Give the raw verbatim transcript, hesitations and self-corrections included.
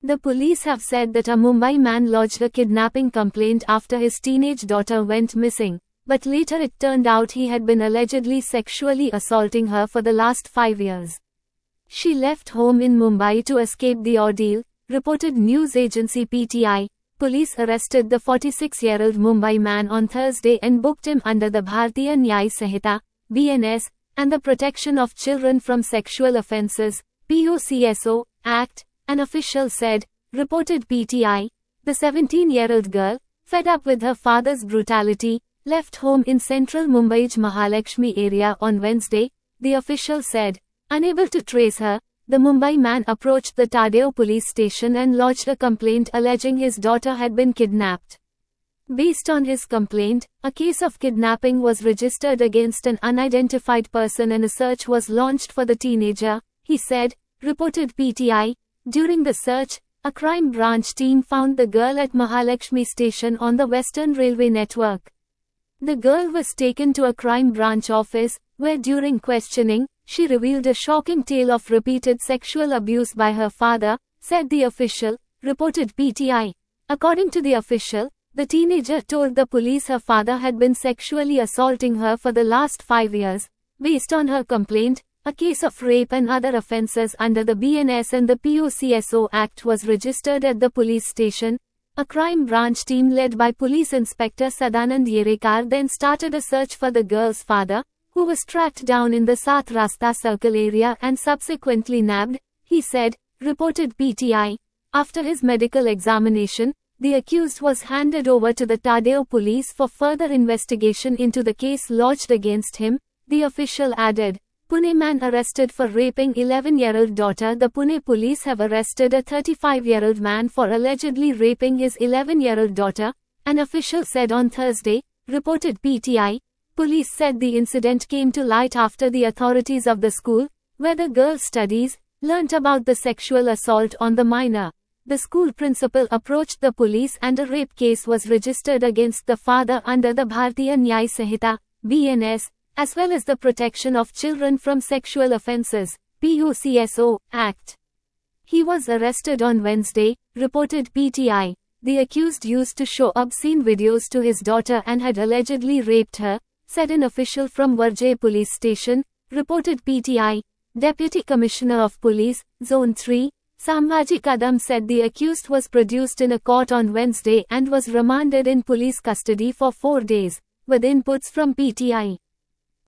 The police have said that a Mumbai man lodged a kidnapping complaint after his teenage daughter went missing, but later it turned out he had been allegedly sexually assaulting her for the last five years. She left home in Mumbai to escape the ordeal, reported news agency P T I. Police arrested the forty-six-year-old Mumbai man on Thursday and booked him under the Bharatiya Nyay Sanhita (B N S) and the Protection of Children from Sexual Offences (P O C S O) Act, an official said, reported P T I. The seventeen-year-old girl, fed up with her father's brutality, left home in central Mumbai's Mahalakshmi area on Wednesday, the official said. Unable to trace her, the Mumbai man approached the Tadeo police station and lodged a complaint alleging his daughter had been kidnapped. Based on his complaint, a case of kidnapping was registered against an unidentified person and a search was launched for the teenager, he said, reported P T I. During the search, a crime branch team found the girl at Mahalakshmi station on the Western Railway network. The girl was taken to a crime branch office, where during questioning, she revealed a shocking tale of repeated sexual abuse by her father, said the official, reported P T I. According to the official, the teenager told the police her father had been sexually assaulting her for the last five years. Based on her complaint, a case of rape and other offences under the B N S and the P O C S O Act was registered at the police station. A crime branch team led by Police Inspector Sadanand Yerekar then started a search for the girl's father, who was tracked down in the South Rasta Circle area and subsequently nabbed, he said, reported P T I. After his medical examination, the accused was handed over to the Tadeo police for further investigation into the case lodged against him, the official added. Pune man arrested for raping eleven-year-old daughter. The Pune police have arrested a thirty-five-year-old man for allegedly raping his eleven-year-old daughter, an official said on Thursday, reported P T I. Police said the incident came to light after the authorities of the school, where the girl studies, learnt about the sexual assault on the minor. The school principal approached the police and a rape case was registered against the father under the Bharatiya Nyay Sanhita (B N S), as well as the Protection of Children from Sexual Offences (P O C S O) Act. He was arrested on Wednesday, reported P T I. The accused used to show obscene videos to his daughter and had allegedly raped her, said an official from Varjay Police Station, reported P T I. Deputy Commissioner of Police, Zone three, Sambhaji Kadam said the accused was produced in a court on Wednesday and was remanded in police custody for four days, with inputs from P T I.